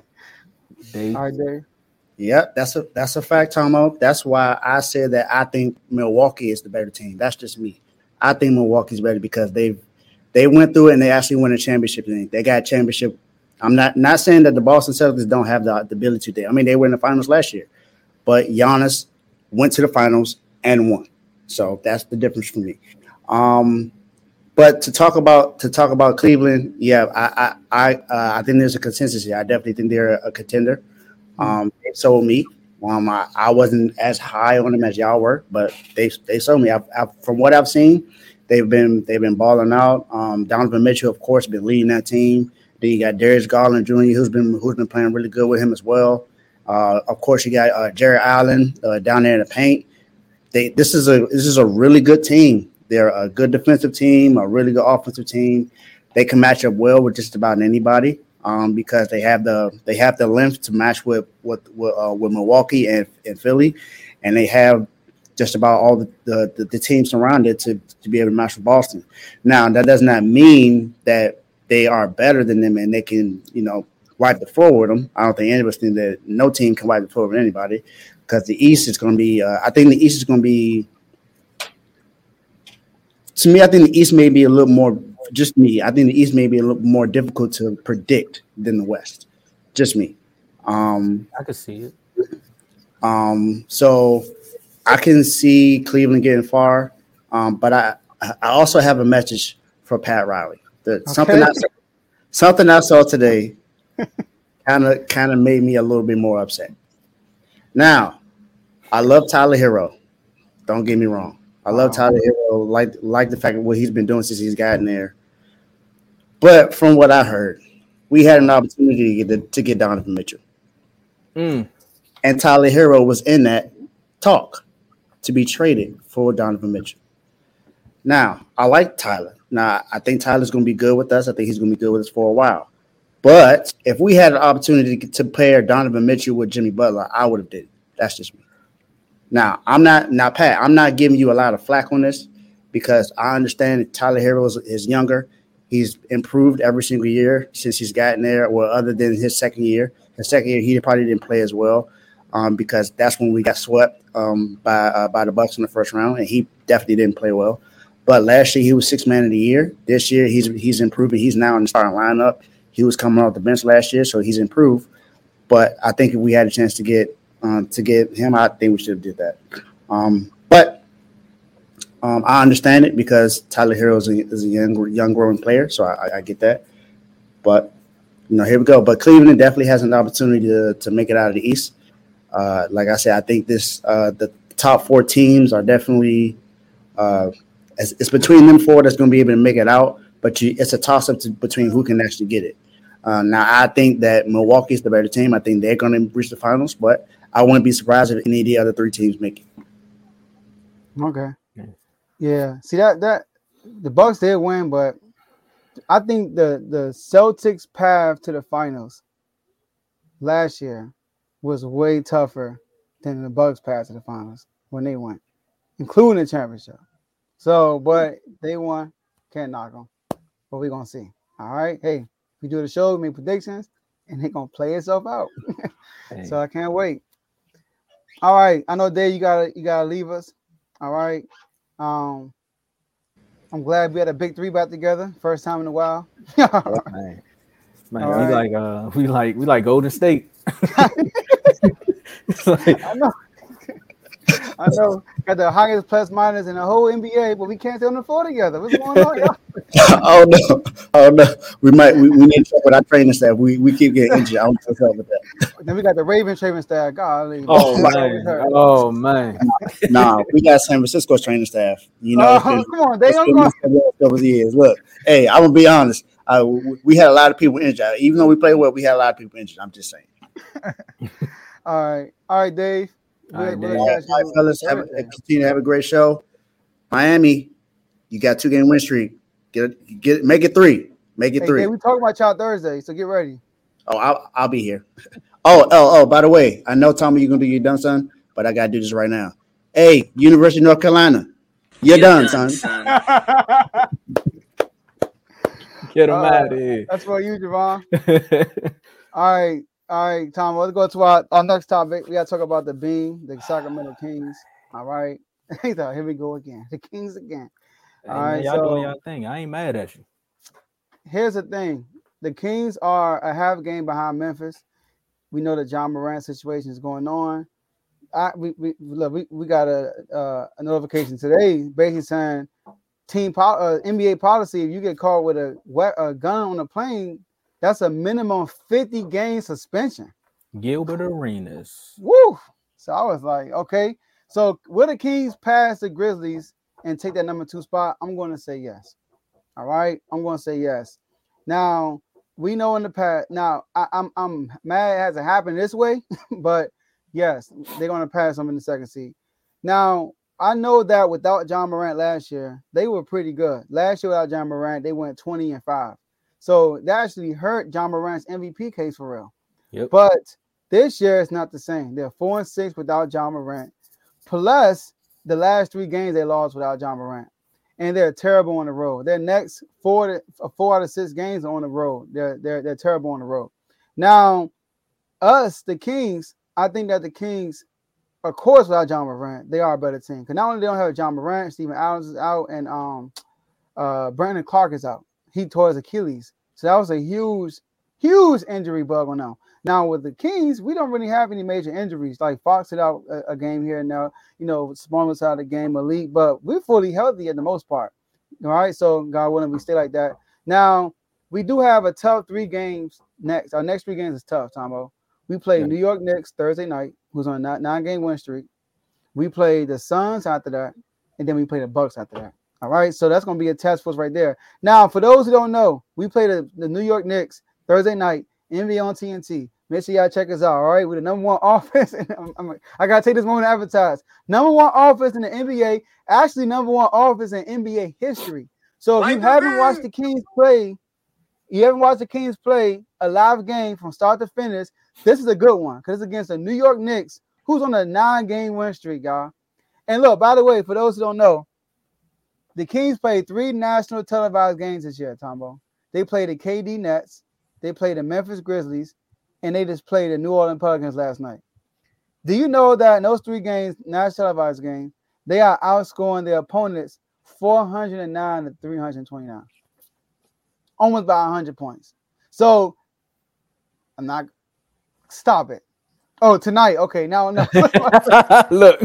Dave. All right, Dave. Yep, that's a that's a fact, Tomo. That's why I said that I think Milwaukee is the better team. That's just me. I think Milwaukee's better because they've they went through it and they actually won a championship. They got a championship. I'm not not saying that the Boston Celtics don't have the, the ability to. I mean, they were in the finals last year, but Giannis went to the finals and won. So that's the difference for me. Um, but to talk about to talk about Cleveland, yeah, I I I, uh, I think there's a consensus here. I definitely think they're a contender. Um, they sold me. Um, I, I wasn't as high on them as y'all were, but they they sold me. I've, I've, from what I've seen, they've been they've been balling out. Um, Donovan Mitchell, of course, been leading that team. Then you got Darius Garland Junior, who's been who's been playing really good with him as well. Uh, of course, you got uh, Jared Allen uh, down there in the paint. They this is a this is a really good team. They're a good defensive team, a really good offensive team. They can match up well with just about anybody. Um, because they have the they have the length to match with with with, uh, with Milwaukee and, and Philly, and they have just about all the, the, the, the teams surrounded to, to be able to match with Boston. Now that does not mean that they are better than them and they can you know wipe the floor with them. I don't think any of us think that no team can wipe the floor with anybody because the East is going to be. Uh, I think the East is going to be. To me, I think the East may be a little more. Just me. I think the East may be a little more difficult to predict than the West. Just me. Um, I can see it. Um, so I can see Cleveland getting far. Um, but I, I also have a message for Pat Riley. The, okay. Something I, something I saw today kind of kind of made me a little bit more upset. Now, I love Tyler Hero. Don't get me wrong. I love Tyler Hero, like like the fact of what he's been doing since he's gotten there. But from what I heard, we had an opportunity to get, to get Donovan Mitchell. Mm. And Tyler Hero was in that talk to be traded for Donovan Mitchell. Now, I like Tyler. Now, I think Tyler's going to be good with us. I think he's going to be good with us for a while. But if we had an opportunity to pair Donovan Mitchell with Jimmy Butler, I would have did it. That's just me. Now, I'm not now, Pat, I'm not giving you a lot of flack on this because I understand that Tyler Hero is, is younger. He's improved every single year since he's gotten there, well, other than his second year. His second year, he probably didn't play as well um, because that's when we got swept um, by uh, by the Bucks in the first round, and he definitely didn't play well. But last year, he was sixth man of the year. This year, he's he's improving. He's now in the starting lineup. He was coming off the bench last year, so he's improved. But I think if we had a chance to get um, to get him, I think we should have did that. Um, but Um, I understand it because Tyler Hero is a, is a young, young growing player, so I, I get that. But, you know, here we go. But Cleveland definitely has an opportunity to, to make it out of the East. Uh, like I said, I think this uh, the top four teams are definitely uh, – it's, it's between them four that's going to be able to make it out, but you, it's a toss-up to, between who can actually get it. Uh, now, I think that Milwaukee is the better team. I think they're going to reach the finals, but I wouldn't be surprised if any of the other three teams make it. Okay. Yeah, see that that the Bucks did win, but I think the the Celtics' path to the finals last year was way tougher than the Bucks' path to the finals when they went, including the championship. So, but they won, can't knock them. But we're gonna see. All right, hey, we do the show, we make predictions, and they're gonna play itself out. Hey. So I can't wait. All right, I know Dave, you gotta you gotta leave us. All right. Um, I'm glad we had a big three back together. First time in a while. man, man All we right. like uh, we like we like Golden State. It's like, I know. I know. Got the highest plus minus in the whole N B A, but we can't stay on the floor together. What's going on, y'all? Oh no! Oh no! We might we, we need to check with our training staff. We we keep getting injured. I don't know what's up with that. Then we got the Ravens training staff. Golly. oh man, oh man. Nah, we got San Francisco's training staff. You know, it's Oh, been- come on, they it's don't been go. messed up the last couple of years. Look, hey, I'm gonna be honest. Uh, we, we had a lot of people injured. Even though we played well, we had a lot of people injured. I'm just saying. All right, all right, Dave. All right, We'll- Dave. we'll All right, catch you all right, fellas, have a, Thursday. continue to have a great show. Miami, you got two game win streak. Get it, get it, make it three. Make it Hey, three. Dave, we talking about y'all Thursday, so get ready. Oh, I'll, I'll be here. Oh, oh, oh, by the way, I know, Tommy, you're going to do your done, son, but I got to do this right now. Hey, University of North Carolina, you're, done, son. Get him Uh, out of here. That's for you, Javon. All right, all right, Tom. Let's go to our, our next topic. We got to talk about the Beam, the Sacramento Kings. All right. He thought, here we go again. The Kings again. Hey, All man, right, y'all so- doing y'all thing. I ain't mad at you. Here's the thing. The Kings are a half game behind Memphis. We know the John Morant situation is going on. I we we look, we, we got a uh, a notification today basically saying team po- uh, N B A policy, if you get caught with a, we- a gun on a plane, that's a minimum fifty game suspension. Gilbert Arenas. Woo! So I was like, okay. So will the Kings pass the Grizzlies and take that number two spot? I'm going to say yes. All right, I'm going to say yes. Now we know in the past. Now I, I'm I'm mad it hasn't happened this way, but yes, they're going to pass them in the second seed. Now I know that without John Morant last year, they were pretty good. Last year without John Morant, they went twenty and five. So that actually hurt John Morant's M V P case for real. Yep. But this year it's not the same. They're four and six without John Morant. Plus the last three games they lost without John Morant. And they're terrible on the road. Their next four to, four out of six games are on the road. They're they're they're terrible on the road. Now, us, the Kings, I think that the Kings, of course, without John Morant, they are a better team. Because not only they don't have John Morant, Steven Adams is out, and um, uh, Brandon Clark is out. He tore his Achilles, so that was a huge, huge injury bug on them. Now with the Kings, we don't really have any major injuries. Like Fox hit out a, a game here and now. You know, Spawn was out of the game, Malik, but we're fully healthy at the most part. All right, so God willing, we stay like that. Now we do have a tough three games next. Our next three games is tough, Tomo. We play Yeah. New York Knicks Thursday night, who's on a nine game win streak. We play the Suns after that, and then we play the Bucks after that. All right, so that's going to be a test for us right there. Now, for those who don't know, we play the, the New York Knicks Thursday night, N B A on T N T. Make sure y'all check us out. All right, we're the number one offense. And I'm, I'm, I gotta take this moment to advertise. Number one offense in the N B A. Actually, number one offense in N B A history. So if you haven't watched the Kings play, you haven't watched the Kings play a live game from start to finish. This is a good one because it's against the New York Knicks, who's on a nine-game win streak, y'all. And look, by the way, for those who don't know, the Kings played three national televised games this year, Tombo. They played the K D Nets, they played the Memphis Grizzlies, and they just played the New Orleans Pelicans last night. Do you know that in those three games, national televised games, they are outscoring their opponents four hundred nine to three hundred twenty-nine, almost by one hundred points. So I'm not. Stop it. Oh, tonight. Okay, now no. Look,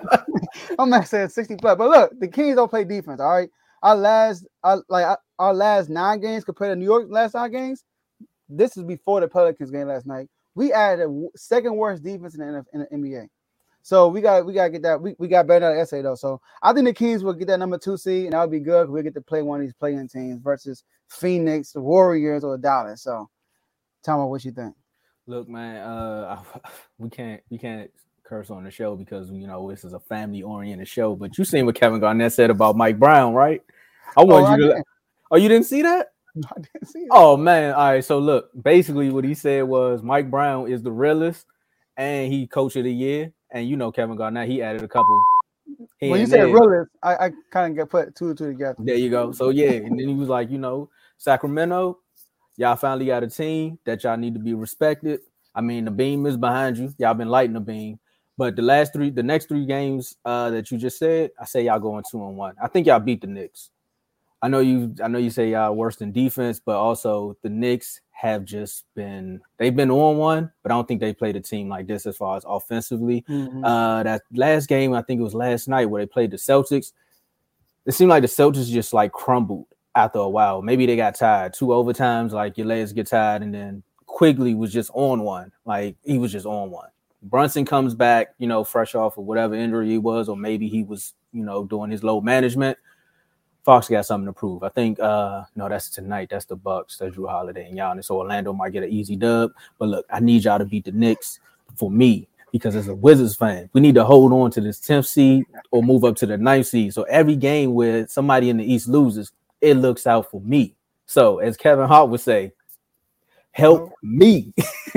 I'm not saying sixty plus, but look, the Kings don't play defense. All right, our last, our, like our, our last nine games compared to New York's last nine games. This is before the Pelicans game last night. We added a w- second worst defense in the, in the N B A. So we got we got to get that. We, we got better at S A though. So I think the Kings will get that number two seed, and that would be good because we'll get to play one of these playing teams versus Phoenix, the Warriors, or Dallas. So tell me what you think. look, man. Uh, I, we can't we can't curse on the show because you know this is a family oriented show. But you seen what Kevin Garnett said about Mike Brown, right? I want Oh, you I to. didn't. Oh, you didn't see that? I didn't see it. Oh man, all right. So look, basically what he said was Mike Brown is the realest, and he coach of the year. And you know Kevin Garnett, he added a couple. here When you and said there. realist, I, I kind of get put two and two together. There you go. So yeah, and then he was like, you know, Sacramento, y'all finally got a team that y'all need to be respected. I mean, the beam is behind you. Y'all been lighting the beam. But the last three, the next three games uh, that you just said, I say y'all going two and one. I think y'all beat the Knicks. I know you. I know you say y'all worse in defense, but also the Knicks have just been. They've been on one, but I don't think they played a team like this as far as offensively. Mm-hmm. Uh, that last game, I think it was last night where they played the Celtics. It seemed like the Celtics just like crumbled after a while. Maybe they got tired. Two overtimes, like your legs get tired, and then Quigley was just on one. Like he was just on one. Brunson comes back, you know, fresh off of whatever injury he was, or maybe he was, you know, doing his load management. Fox got something to prove. I think, uh, no, that's tonight. That's the Bucks. That's Drew Holiday and Giannis. So Orlando might get an easy dub. But look, I need y'all to beat the Knicks for me because as a Wizards fan, we need to hold on to this tenth seed or move up to the ninth seed. So every game where somebody in the East loses, it looks out for me. So as Kevin Hart would say, help me.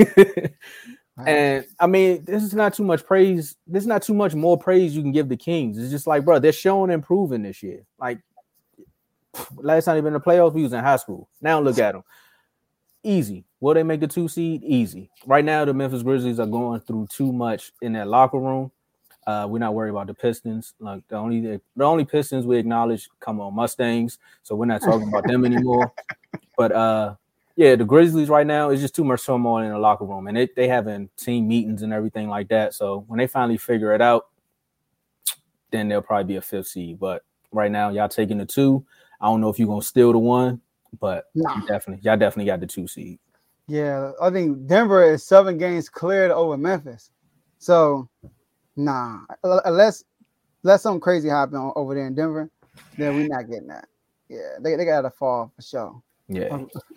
And I mean, this is not too much praise. This is not too much more praise you can give the Kings. It's just like, bro, they're showing and proving this year. Like last time they've been in the playoffs, we was in high school. Now look at them. Easy. Will they make the two seed? Easy. Right now, the Memphis Grizzlies are going through too much in that locker room. Uh, we're not worried about the Pistons. Like the only the only Pistons we acknowledge come on Mustangs, so we're not talking about them anymore. But uh. Yeah, the Grizzlies right now is just too much turmoil in the locker room, and they they having team meetings and everything like that. So when they finally figure it out, then they'll probably be a fifth seed. But right now, y'all taking the two. I don't know if you're gonna steal the one, but nah. you definitely y'all definitely got the two seed. Yeah, I think Denver is seven games cleared over Memphis. So nah, unless unless something crazy happen over there in Denver, then we're not getting that. Yeah, they they gotta fall for sure. Yeah.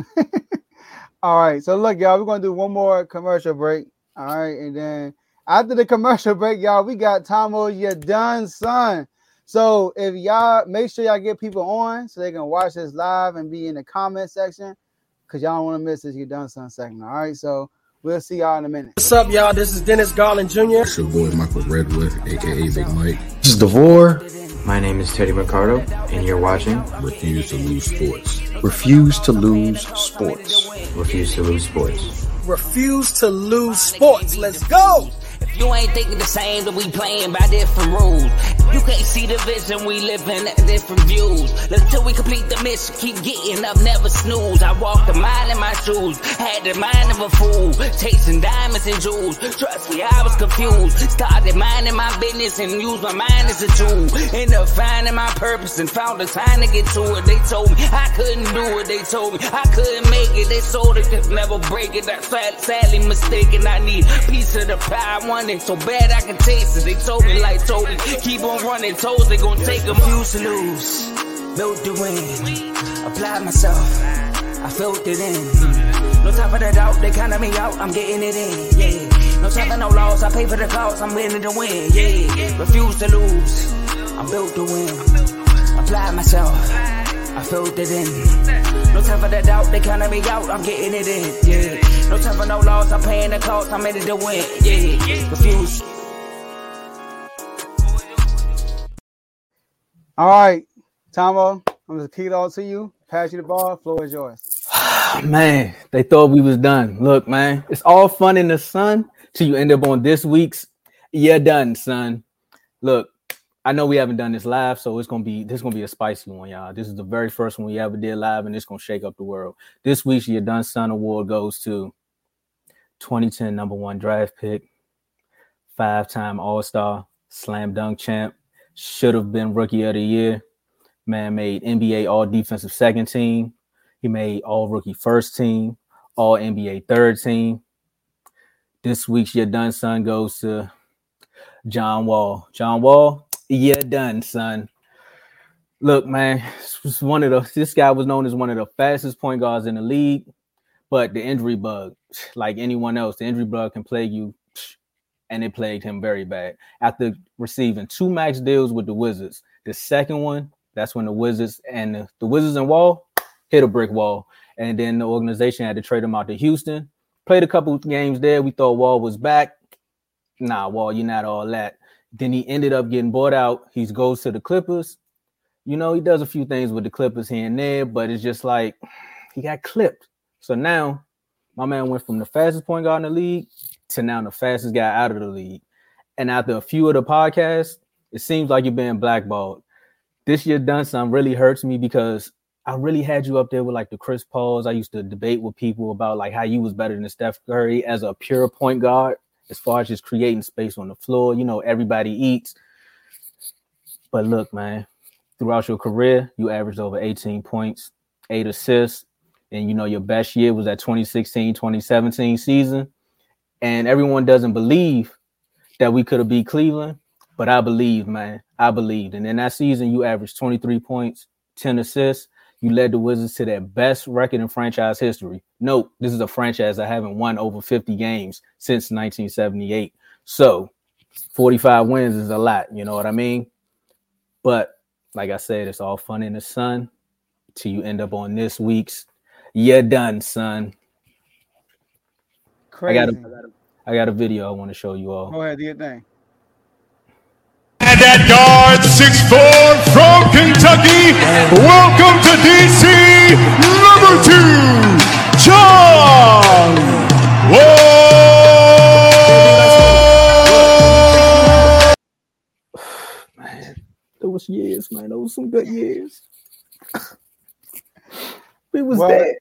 All right. So look, y'all, we're gonna do one more commercial break. All right, and then after the commercial break, y'all, we got Tomo, you done, son. So if y'all make sure y'all get people on so they can watch this live and be in the comment section, because y'all don't want to miss this you done, son segment. All right. So we'll see y'all in a minute. What's up, y'all? This is Dennis Garland Junior It's your boy Michael Redwood, aka Big Mike. This is DeVore. My name is Teddy Ricardo, and you're watching Refuse to Lose Sports. Refuse to Lose Sports. Refuse to Lose Sports. Refuse to Lose Sports. Let's go! If you ain't thinking the same, then we playing by different rules. You can't see the vision, we living at different views. Until we complete the mission, keep getting up, never snooze. I walked a mile in my shoes, had the mind of a fool, chasing diamonds and jewels. Trust me, I was confused. Started minding my business and used my mind as a tool. Ended up finding my purpose and found the time to get to it. They told me I couldn't do it. They told me I couldn't make it. They sold it, could never break it. That's sadly mistaken. I need a piece of the pie. I want it so bad I can taste it. They told me like told me keep on running toes, they gon' take them. Used to lose, built to win, applied myself, I felt it in. No time for the doubt, they counted me out, I'm getting it in, yeah. No time for no loss, I pay for the cost, I'm winning to win, yeah. Refuse to lose, I'm built to win, applied myself, I felt it in. No time for the doubt, they counted me out, I'm getting it in, yeah. No time for no loss, I'm paying the cost, I'm in it to win, yeah. Refuse. All right, Tomo, I'm just kick it all to you. Pass you the ball. Floor is yours. Man, they thought we was done. Look, man, it's all fun in the sun till you end up on this week's You're Done, son. Look, I know we haven't done this live, so it's gonna be this is gonna be a spicy one, y'all. This is the very first one we ever did live, and it's gonna shake up the world. This week's You're Done, son award goes to twenty ten number one draft pick, five-time All-Star, slam dunk champ. Should have been rookie of the year. Man made N B A all defensive second team. He made all rookie first team, all N B A third team. This week's You're Done, son goes to John Wall. John Wall, you're done, son. Look, man, this was one of the this guy was known as one of the fastest point guards in the league, but the injury bug, like anyone else, the injury bug can plague you. And it plagued him very bad. After receiving two max deals with the Wizards, the second one, that's when the Wizards and the, the Wizards and Wall hit a brick wall. And then the organization had to trade him out to Houston. Played a couple games there. We thought Wall was back. Nah, Wall, you're not all that. Then he ended up getting bought out. He goes to the Clippers. You know, he does a few things with the Clippers here and there, but it's just like he got clipped. So now my man went from the fastest point guard in the league to now the fastest guy out of the league. And after a few of the podcasts, it seems like you're being blackballed. This You're Done, son, really hurts me because I really had you up there with like the Chris Pauls. I used to debate with people about like how you was better than Steph Curry as a pure point guard, as far as just creating space on the floor. You know, everybody eats. But look, man, throughout your career, you averaged over eighteen points, eight assists. And, you know, your best year was that twenty sixteen, twenty seventeen season. And everyone doesn't believe that we could have beat Cleveland. But I believe, man, I believed. And in that season, you averaged twenty-three points, ten assists. You led the Wizards to their best record in franchise history. Note, this is a franchise that haven't won over fifty games since nineteen seventy-eight. So forty-five wins is a lot, you know what I mean? But like I said, it's all fun in the sun till you end up on this week's You're Done, Son. Crazy. I got a, I got a video I want to show you all. Go ahead, do your thing. And that guard, six foot four from Kentucky, welcome to D C, number two, John Wall. Man, those years, man, those some good years. It was well, that.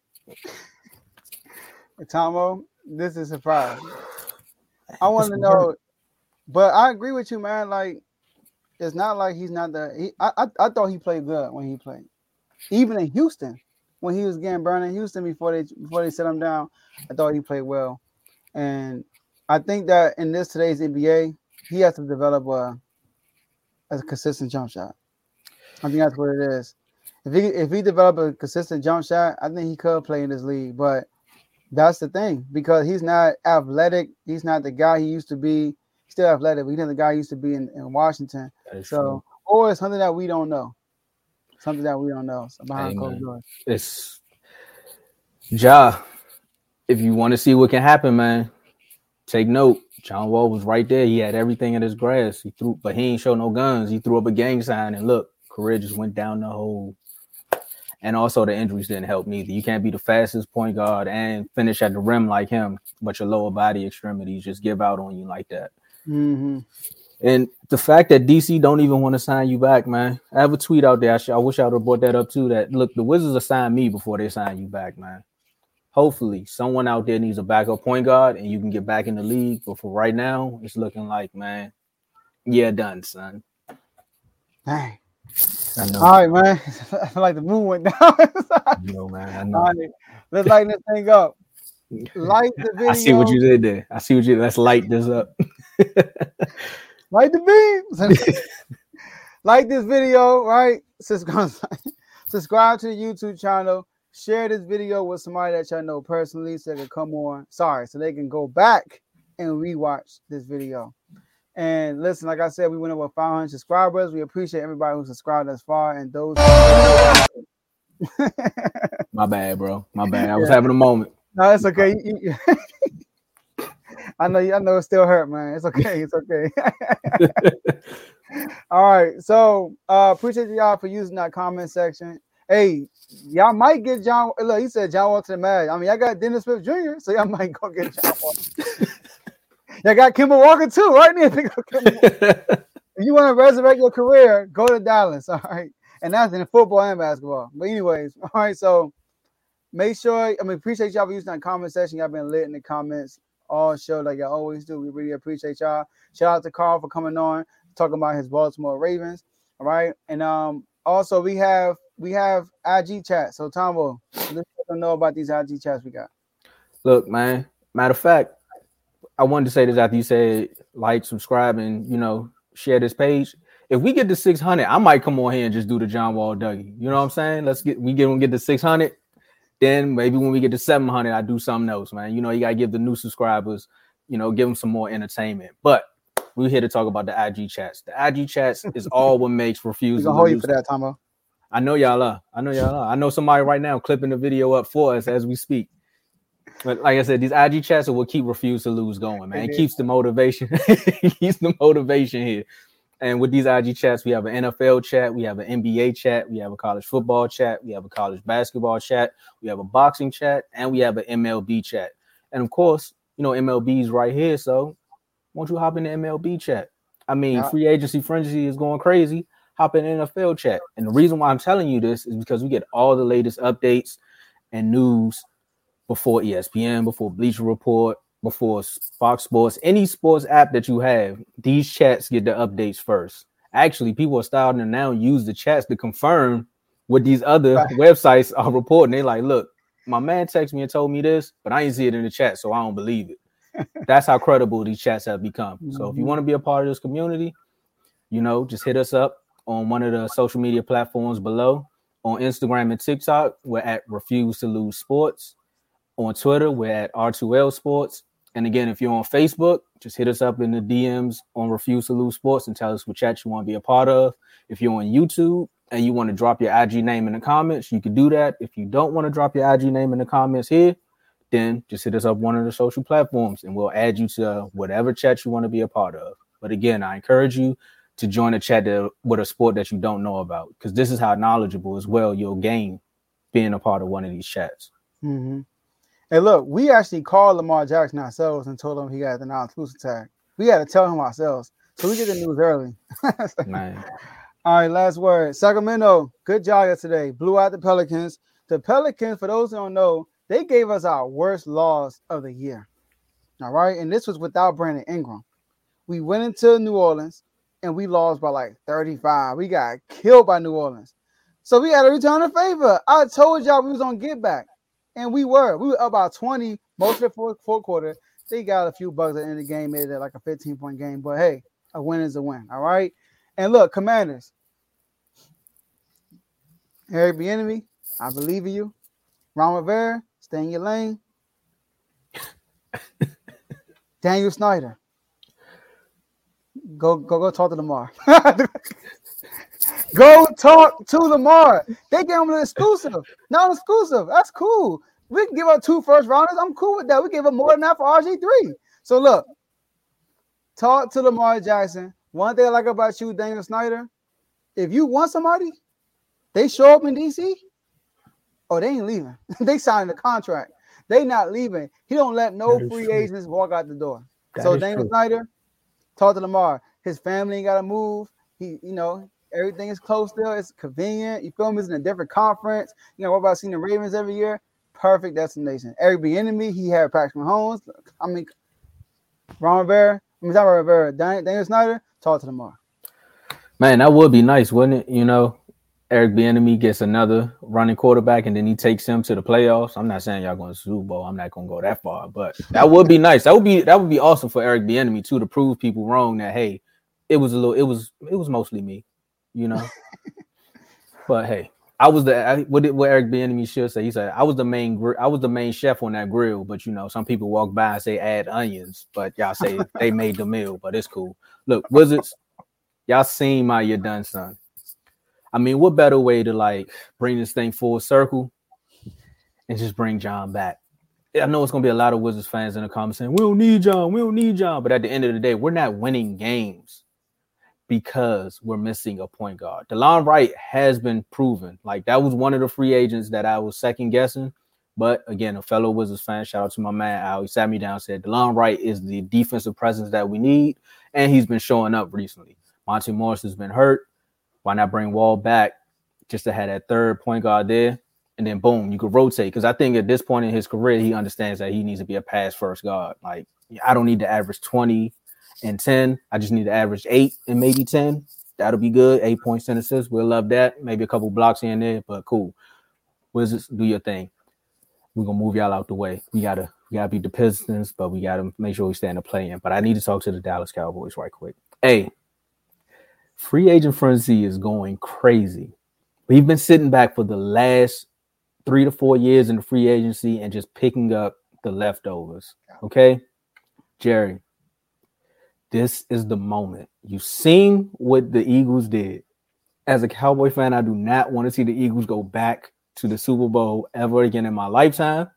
Tomo, this is a surprise. I want to know, but I agree with you, man. Like, it's not like he's not the. He, I, I I thought he played good when he played, even in Houston when he was getting burned in Houston before they before they set him down. I thought he played well, and I think that in this today's N B A, he has to develop a a consistent jump shot. I think that's what it is. If he if he develop a consistent jump shot, I think he could play in this league. But that's the thing, because he's not athletic. He's not the guy he used to be. He's still athletic, but he's not the guy he used to be in, in Washington. So, true. Or it's something that we don't know. Something that we don't know. So behind closed doors. It's Ja. If you want to see what can happen, man, take note. John Wall was right there. He had everything in his grasp. He threw, but he ain't show no guns. He threw up a gang sign, and look, career just went down the hole. And also the injuries didn't help neither. You can't be the fastest point guard and finish at the rim like him, but your lower body extremities just give out on you like that. Mm-hmm. And the fact that D C don't even want to sign you back, man. I have a tweet out there. I, sh- I wish I would have brought that up too. That look, the Wizards will sign me before they sign you back, man. Hopefully, someone out there needs a backup point guard and you can get back in the league. But for right now, it's looking like, man, yeah, done, son. Dang. I know. All right, man. I feel like the moon went down. I know, man. I know. All right. Let's lighten this thing up. Light the video. I see what you did there. I see what you did. Let's light this up. Light the beams. Like this video, right? Subscribe, subscribe to the YouTube channel. Share this video with somebody that y'all know personally so they can come on. Sorry, so they can go back and rewatch this video. And listen, like I said, we went over five hundred subscribers. We appreciate everybody who subscribed thus far. And those. My bad, bro. My bad. I was yeah. having a moment. No, it's okay. You, you... I know. I know it still hurt, man. It's okay. It's okay. All right. So uh, appreciate y'all for using that comment section. Hey, y'all might get John. Look, he said John Wall to the Mad. I mean, I got Dennis Smith Junior, so y'all might go get John Wall. Y'all got Kemba Walker too, right? If you want to resurrect your career, go to Dallas. All right, and that's in football and basketball. But anyways, all right. So make sure. I mean, appreciate y'all for using that comment section. Y'all been lit in the comments all show like y'all always do. We really appreciate y'all. Shout out to Carl for coming on, talking about his Baltimore Ravens. All right, and um, also we have we have I G chat. So Tombo, let's let them know about these I G chats we got. Look, man. Matter of fact, I wanted to say this after you said like, subscribe, and you know, share this page. If we get to six hundred, I might come on here and just do the John Wall Dougie. You know what I'm saying? Let's get we get get to six hundred. Then maybe when we get to seven hundred, I do something else, man. You know, you gotta give the new subscribers, you know, give them some more entertainment. But we're here to talk about the I G chats. The I G chats is all what makes refusal. We're gonna hold you for that, Tomo. I know y'all are. I know y'all are. I know somebody right now clipping the video up for us as we speak. But like I said, these I G chats are what keep Refuse to Lose going, man. It keeps the motivation. It keeps the motivation here. And with these I G chats, we have an N F L chat, we have an N B A chat, we have a college football chat, we have a college basketball chat, we have a boxing chat, and we have an M L B chat. And of course, you know, M L B is right here. So won't you hop in the M L B chat? I mean, yeah. Free agency frenzy is going crazy. hop in the N F L chat. And the reason why I'm telling you this is because we get all the latest updates and news before E S P N, before Bleacher Report, before Fox Sports, any sports app that you have. These chats get the updates first. Actually, people are starting to now use the chats to confirm what these other right. websites are reporting. They're like, look, my man texted me and told me this, but I ain't see it in the chat, so I don't believe it. That's how credible these chats have become. Mm-hmm. So if you want to be a part of this community, you know, just hit us up on one of the social media platforms below. On Instagram and TikTok, we're at Refuse to Lose Sports. On Twitter, we're at R two L Sports. And again, if you're on Facebook, just hit us up in the D Ms on Refuse to Lose Sports and tell us what chat you want to be a part of. If you're on YouTube and you want to drop your I G name in the comments, you can do that. If you don't want to drop your I G name in the comments here, then just hit us up one of the social platforms and we'll add you to whatever chat you want to be a part of. But again, I encourage you to join a chat that, with a sport that you don't know about, because this is how knowledgeable as well you'll gain being a part of one of these chats. Mm-hmm. Hey, look, we actually called Lamar Jackson ourselves and told him he got the non-exclusive tag. We had to tell him ourselves, so we get the news early. Man. All right, last word. Sacramento, good job yesterday. Blew out the Pelicans. The Pelicans, for those who don't know, they gave us our worst loss of the year. All right, and this was without Brandon Ingram. We went into New Orleans, and we lost by like thirty-five. We got killed by New Orleans. So we had to return a favor. I told y'all we was on get back. And we were. We were up about twenty most of the fourth, fourth quarter. They got a few bugs at the end of the game, made it like a fifteen-point game. But, hey, a win is a win, all right? And, look, Commanders. Eric Bieniemy, I believe in you. Ron Rivera, stay in your lane. Daniel Snyder. Go, go, go talk to Lamar. Go talk to Lamar. They gave him an exclusive. Not exclusive. That's cool. We can give up two first rounders. I'm cool with that. We gave up more than that for R G three. So look, talk to Lamar Jackson. One thing I like about you, Daniel Snyder, if you want somebody, they show up in D C, oh, they ain't leaving. They signed the contract. They not leaving. He don't let no free true. agents walk out the door. That so Daniel true. Snyder, talk to Lamar. His family ain't got to move. He, you know, everything is close still. It's convenient. You feel me? It's in a different conference. You know, what about seeing the Ravens every year? Perfect destination. Eric Bieniemy, he had Patrick Mahomes. I mean, Ron Rivera. I mean, not Ron Rivera. Daniel Snyder, talk to Lamar. Man, that would be nice, wouldn't it? You know, Eric Bieniemy gets another running quarterback, and then he takes him to the playoffs. I'm not saying y'all going to Super Bowl. I'm not going to go that far, but that would be nice. That would be that would be awesome for Eric Bieniemy too, to prove people wrong that hey, it was a little, it was it was mostly me, you know. But hey, I was the I, what did what Eric Bieniemy should say. He said I was the main gr- I was the main chef on that grill, but you know some people walk by and say add onions, but y'all say they made the meal, but it's cool. Look, Wizards, y'all seen my you're done, son. I mean, what better way to like bring this thing full circle and just bring John back? I know it's gonna be a lot of Wizards fans in the comments saying we don't need John, we don't need John, but at the end of the day, we're not winning games because we're missing a point guard. DeLon Wright has been proven. Like that was one of the free agents that I was second guessing. But again, a fellow Wizards fan, shout out to my man Al. He sat me down and said DeLon Wright is the defensive presence that we need, and he's been showing up recently. Monty Morris has been hurt. Why not bring Wall back just to have that third point guard there? And then boom, you could rotate. Because I think at this point in his career, he understands that he needs to be a pass first guard. Like I don't need to average twenty and ten. I just need to average eight and maybe ten. That'll be good. Eight points, ten assists. We'll love that. Maybe a couple blocks here and there, but cool. Wizards, do your thing. We're gonna move y'all out the way. We gotta we gotta beat the Pistons, but we gotta make sure we stay in the play-in. But I need to talk to the Dallas Cowboys right quick. Hey, free agent frenzy is going crazy. We've been sitting back for the last three to four years in the free agency and just picking up the leftovers. Okay, Jerry, this is the moment. You've seen what the Eagles did. As a Cowboy fan, I do not want to see the Eagles go back to the Super Bowl ever again in my lifetime.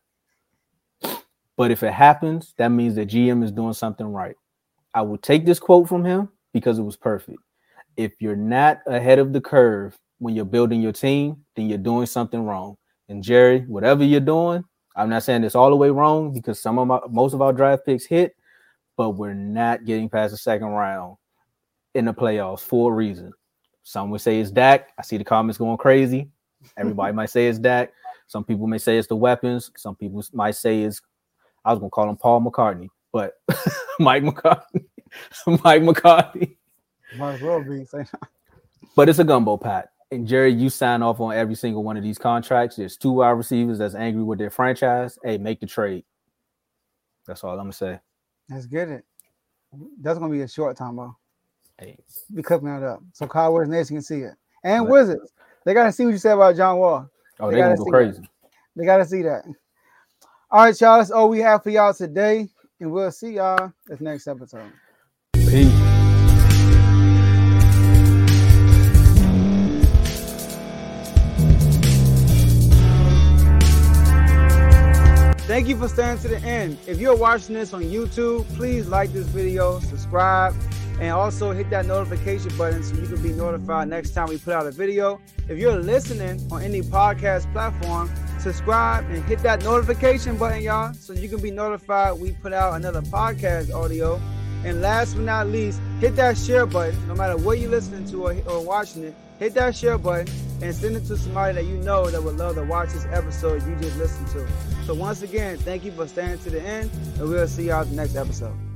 But if it happens, that means the G M is doing something right. I will take this quote from him because it was perfect. If you're not ahead of the curve when you're building your team, then you're doing something wrong. And Jerry, whatever you're doing, I'm not saying it's all the way wrong because some of my, most of our draft picks hit, but we're not getting past the second round in the playoffs for a reason. Some would say it's Dak. I see the comments going crazy. Everybody might say it's Dak. Some people may say it's the weapons. Some people might say it's, I was going to call him Paul McCartney, but Mike McCartney. Mike McCartney. Might as well be. But it's a gumbo pat. And Jerry, you sign off on every single one of these contracts. There's two wide receivers that's angry with their franchise. Hey, make the trade. That's all I'm going to say. Let's get it. That's going to be a short time, bro. Hey. Be cooking that up. So Cowboys Nation can see it. And right. Wizards. They got to see what you said about John Wall. Oh, they're they going to go crazy. That. They got to see that. All right, y'all. That's all we have for y'all today. And we'll see y'all this next episode. Peace. Thank you for staying to the end. If you're watching this on YouTube, please like this video, subscribe, and also hit that notification button so you can be notified next time we put out a video. If you're listening on any podcast platform, subscribe and hit that notification button, y'all, so you can be notified we put out another podcast audio. And last but not least, hit that share button. No matter what you're listening to or, or watching it, hit that share button and send it to somebody that you know that would love to watch this episode you just listened to. So once again, thank you for staying to the end, and we'll see y'all the next episode.